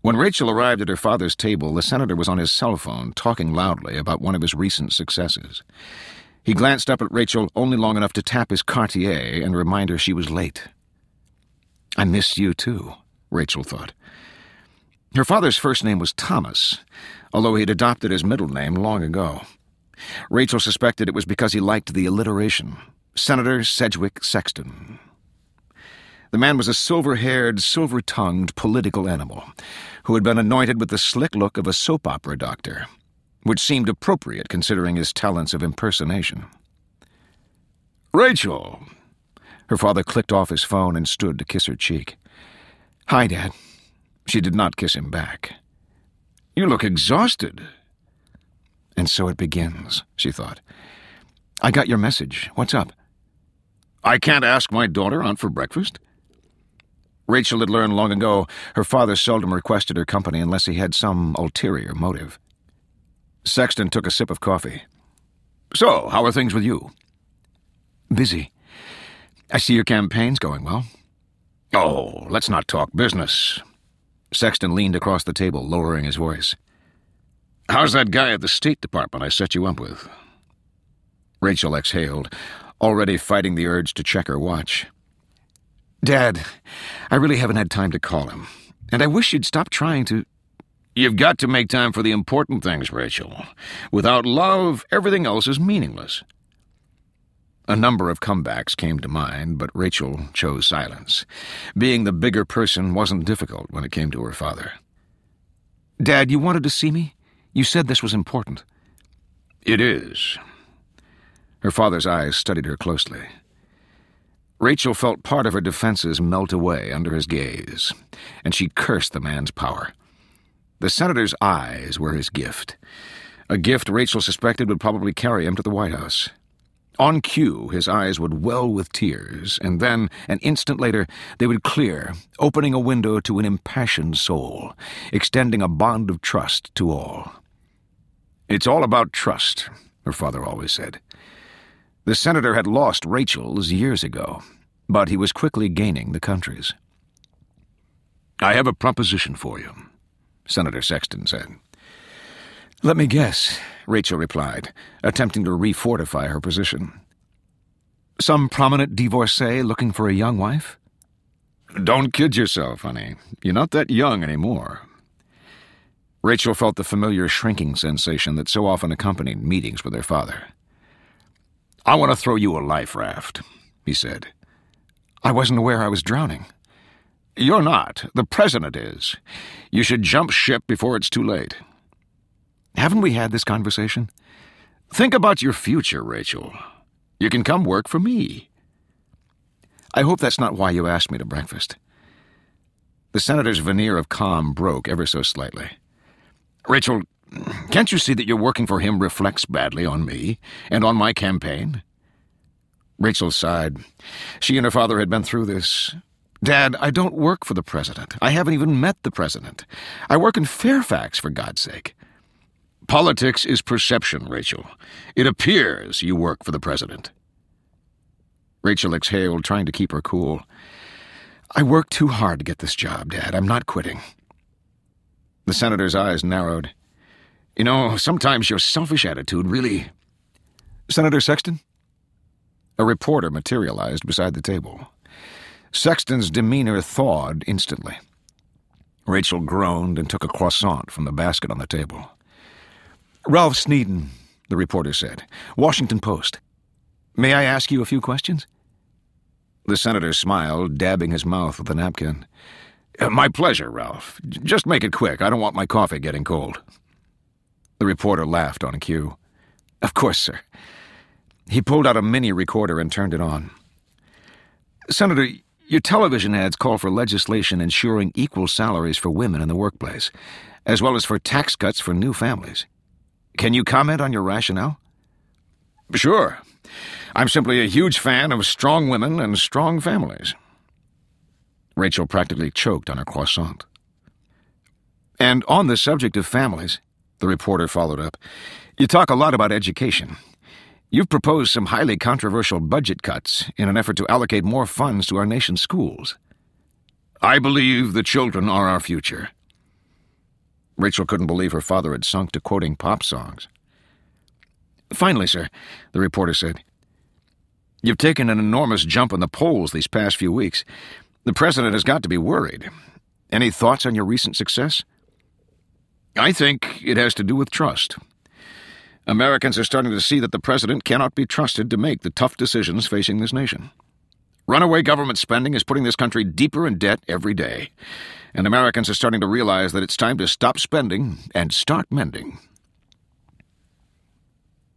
When Rachel arrived at her father's table, the senator was on his cell phone, talking loudly about one of his recent successes. He glanced up at Rachel only long enough to tap his Cartier and remind her she was late. "I missed you, too," Rachel thought. Her father's first name was Thomas, although he'd adopted his middle name long ago. Rachel suspected it was because he liked the alliteration. Senator Sedgwick Sexton. The man was a silver-haired, silver-tongued political animal who had been anointed with the slick look of a soap opera doctor, which seemed appropriate considering his talents of impersonation. "Rachel!" Her father clicked off his phone and stood to kiss her cheek. "Hi, Dad." She did not kiss him back. "You look exhausted." "And so it begins," she thought. "I got your message. What's up?" "I can't ask my daughter out for breakfast?" Rachel had learned long ago her father seldom requested her company unless he had some ulterior motive. Sexton took a sip of coffee. "So, how are things with you?" "Busy. I see your campaign's going well." "Oh, let's not talk business." Sexton leaned across the table, lowering his voice. "How's that guy at the State Department I set you up with?" Rachel exhaled, already fighting the urge to check her watch. "Dad, I really haven't had time to call him, and I wish you'd stop trying to—" "You've got to make time for the important things, Rachel. Without love, everything else is meaningless." A number of comebacks came to mind, but Rachel chose silence. Being the bigger person wasn't difficult when it came to her father. "Dad, you wanted to see me? You said this was important." "It is." Her father's eyes studied her closely. Rachel felt part of her defenses melt away under his gaze, and she cursed the man's power. The senator's eyes were his gift, a gift Rachel suspected would probably carry him to the White House. On cue, his eyes would well with tears, and then, an instant later, they would clear, opening a window to an impassioned soul, extending a bond of trust to all. "It's all about trust," her father always said. The senator had lost Rachel's years ago, but he was quickly gaining the country's. "I have a proposition for you," Senator Sexton said. "Let me guess," Rachel replied, attempting to refortify her position. "Some prominent divorcee looking for a young wife?" "Don't kid yourself, honey. You're not that young anymore." Rachel felt the familiar shrinking sensation that so often accompanied meetings with her father. "I want to throw you a life raft," he said. "I wasn't aware I was drowning." "You're not. The president is. You should jump ship before it's too late." "Haven't we had this conversation?" "Think about your future, Rachel. You can come work for me." "I hope that's not why you asked me to breakfast." The senator's veneer of calm broke ever so slightly. "Rachel, can't you see that your working for him reflects badly on me and on my campaign?" Rachel sighed. She and her father had been through this. "Dad, I don't work for the president. I haven't even met the president. I work in Fairfax, for God's sake." "Politics is perception, Rachel. It appears you work for the president." Rachel exhaled, trying to keep her cool. "I worked too hard to get this job, Dad. I'm not quitting." The senator's eyes narrowed. "You know, sometimes your selfish attitude really—" "Senator Sexton?" A reporter materialized beside the table. Sexton's demeanor thawed instantly. Rachel groaned and took a croissant from the basket on the table. "Ralph Sneeden," the reporter said. "Washington Post. May I ask you a few questions?" The senator smiled, dabbing his mouth with a napkin. "My pleasure, Ralph. Just make it quick. I don't want my coffee getting cold." The reporter laughed on cue. "Of course, sir." He pulled out a mini recorder and turned it on. "Senator, your television ads call for legislation ensuring equal salaries for women in the workplace, as well as for tax cuts for new families. Can you comment on your rationale?" "Sure. I'm simply a huge fan of strong women and strong families." Rachel practically choked on her croissant. "And on the subject of families," the reporter followed up, "you talk a lot about education. You've proposed some highly controversial budget cuts in an effort to allocate more funds to our nation's schools." "I believe the children are our future." Rachel couldn't believe her father had sunk to quoting pop songs. "Finally, sir," the reporter said. "You've taken an enormous jump in the polls these past few weeks. The president has got to be worried. Any thoughts on your recent success?" "I think it has to do with trust. Americans are starting to see that the president cannot be trusted to make the tough decisions facing this nation. Runaway government spending is putting this country deeper in debt every day, and Americans are starting to realize that it's time to stop spending and start mending."